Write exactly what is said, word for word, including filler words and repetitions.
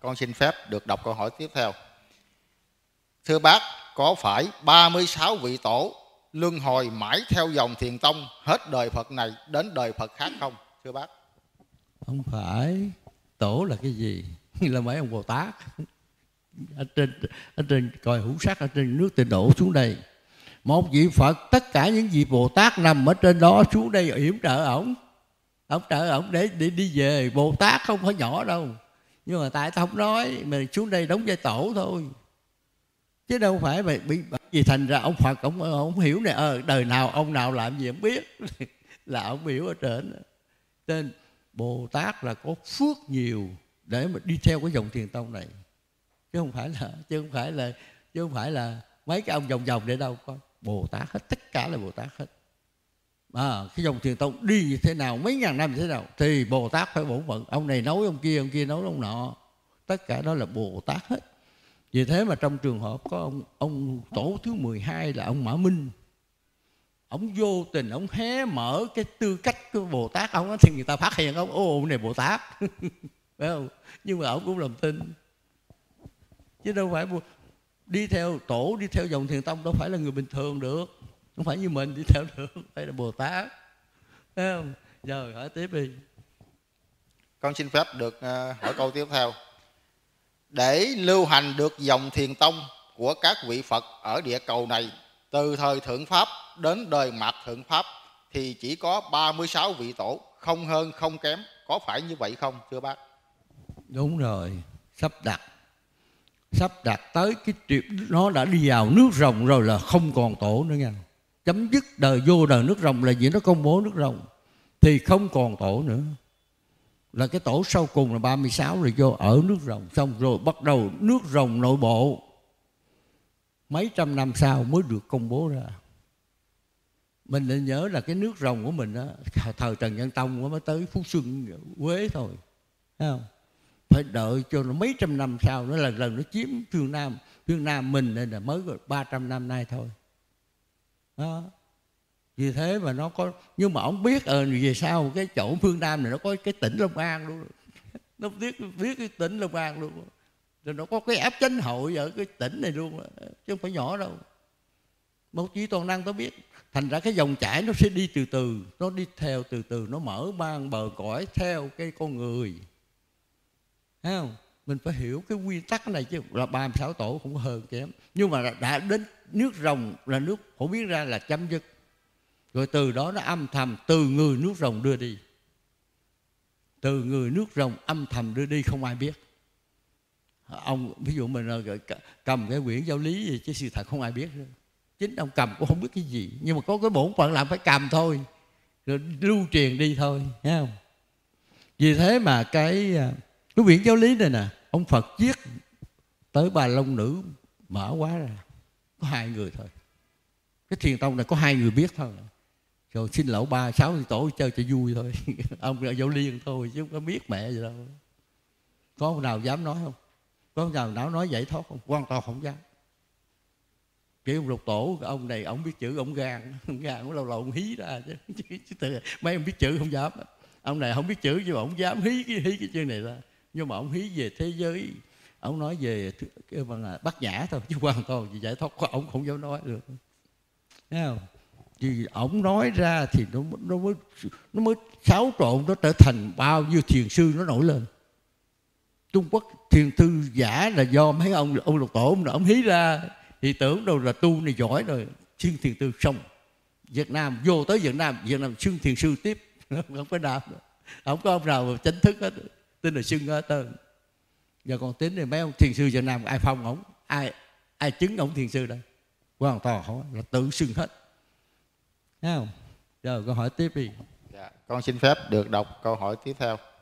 con xin phép được đọc câu hỏi tiếp theo. Thưa bác, có phải ba mươi sáu vị tổ luân hồi mãi theo dòng Thiền Tông hết đời Phật này đến đời Phật khác không? Thưa bác. Không phải. Tổ là cái gì? Là mấy ông Bồ Tát ở trên, ở trên còi hữu sắc, ở trên nước Tịnh đổ xuống đây. Một vị Phật, tất cả những vị Bồ Tát nằm ở trên đó xuống đây yểm trợ ổng. Ông trợ ổng để, để đi về. Bồ Tát không phải nhỏ đâu. Nhưng mà tại tao không nói, mà xuống đây đóng vai tổ thôi. Chứ đâu phải bị, bị gì thành ra ông Phật ông, ông hiểu này, ờ, đời nào ông nào làm gì ông biết. Là ông hiểu ở trên. Nên Bồ Tát là có phước nhiều để mà đi theo cái dòng Thiền Tông này. Chứ không phải là chứ không phải là chứ không phải là mấy cái ông vòng vòng để đâu có. Bồ Tát hết, tất cả là Bồ Tát hết. À, cái dòng Thiền Tông đi như thế nào, mấy ngàn năm như thế nào thì Bồ Tát phải bổn phận. Ông này nói ông kia, ông kia nói ông nọ. Tất cả đó là Bồ Tát hết. Vì thế mà trong trường hợp có ông, ông tổ thứ mười hai là ông Mã Minh. Ông vô tình, ông hé mở cái tư cách của Bồ Tát ông đó, thì người ta phát hiện ông, ô ông này Bồ Tát. Phải không? Nhưng mà ông cũng làm tin. Chứ đâu phải đi theo tổ, đi theo dòng Thiền Tông đâu phải là người bình thường được. Không phải như mình đi theo được, phải là Bồ Tát. Thấy không? Rồi hỏi tiếp đi. Con xin phép được uh, hỏi câu tiếp theo. Để lưu hành được dòng Thiền Tông của các vị Phật ở địa cầu này từ thời Thượng Pháp đến đời Mạt Thượng Pháp thì chỉ có ba mươi sáu vị tổ, không hơn không kém. Có phải như vậy không thưa bác? Đúng rồi. Sắp đặt Sắp đặt tới cái triệp, nó đã đi vào nước rồng rồi là không còn tổ nữa nha. Chấm dứt đời, vô đời nước rồng là gì? Nó công bố nước rồng thì không còn tổ nữa. Là cái tổ sau cùng là ba mươi sáu rồi vô ở nước rồng. Xong rồi bắt đầu nước rồng nội bộ. Mấy trăm năm sau mới được công bố ra. Mình nên nhớ là cái nước rồng của mình đó, thời Trần Nhân Tông mới tới Phú Xuân, Quế thôi. Thấy không? Phải đợi cho nó mấy trăm năm sau nó là lần nó chiếm phương Nam. Phương Nam mình nên là mới ba trăm năm nay thôi. Đó. Vì thế mà nó có. Nhưng mà ông biết ờ về sau cái chỗ phương Nam này nó có cái tỉnh Long An luôn. Nó biết, biết cái tỉnh Long An luôn. Rồi nó có cái áp chánh hội ở cái tỉnh này luôn. Chứ không phải nhỏ đâu. Một chỉ toàn năng tôi biết. Thành ra cái dòng chảy nó sẽ đi từ từ. Nó đi theo từ từ. Nó mở mang bờ cõi theo cái con người. Thấy không? Mình phải hiểu cái quy tắc này chứ. Là ba mươi sáu tổ không có hơn kém. Nhưng mà đã đến nước rồng là nước phổ biến ra là chấm dứt. Rồi từ đó nó âm thầm từ người nước rồng đưa đi. Từ người nước rồng âm thầm đưa đi không ai biết. Ông ví dụ mình cầm cái quyển giáo lý gì chứ sự thật không ai biết nữa. Chính ông cầm cũng không biết cái gì. Nhưng mà có cái bổn phận làm phải cầm thôi. Rồi lưu truyền đi thôi. Thấy không? Vì thế mà cái, cái quyển giáo lý này nè, ông Phật viết tới Bà Long Nữ mở quá ra. Có hai người thôi. Cái Thiền Tông này có hai người biết thôi. Rồi xin lỗi ba sáu tổ chơi cho vui thôi. Ông là giáo liên thôi chứ không có biết mẹ gì đâu. Có ông nào dám nói không? Có ông nào nào nói giải thoát không? Hoàn toàn không dám. Kiểu ông Lục Tổ, ông này ông biết chữ, ông gan. Ông gan, ông lâu lâu ông hí ra chứ. chứ tự, mấy ông biết chữ không dám. Ông này không biết chữ nhưng mà ông dám hí cái, hí cái chữ này ra. Nhưng mà ông hí về thế giới. Ông nói về cái bằng Bát Nhã thôi. Chứ hoàn toàn về giải thoát của ông không dám nói được. Thấy không? Vì ổng nói ra thì nó, nó mới nó mới xáo trộn, nó trở thành bao nhiêu thiền sư nó nổi lên. Trung Quốc thiền sư giả là do mấy ông ông Lục Tổ ông, ông hí ra thì tưởng đâu là tu này giỏi rồi xưng thiền sư xong. Việt Nam vô tới Việt Nam, Việt Nam xưng thiền sư tiếp, không có đáp nữa. Không có ông nào chánh thức hết, tin là xưng hết trơn. Giờ còn tính thì mấy ông thiền sư Việt Nam ai phong ổng, ai ai chứng ổng thiền sư đây? Hoàn toàn không, là tự xưng hết. Thấy không? Rồi câu hỏi tiếp đi. Dạ, con xin phép được đọc câu hỏi tiếp theo.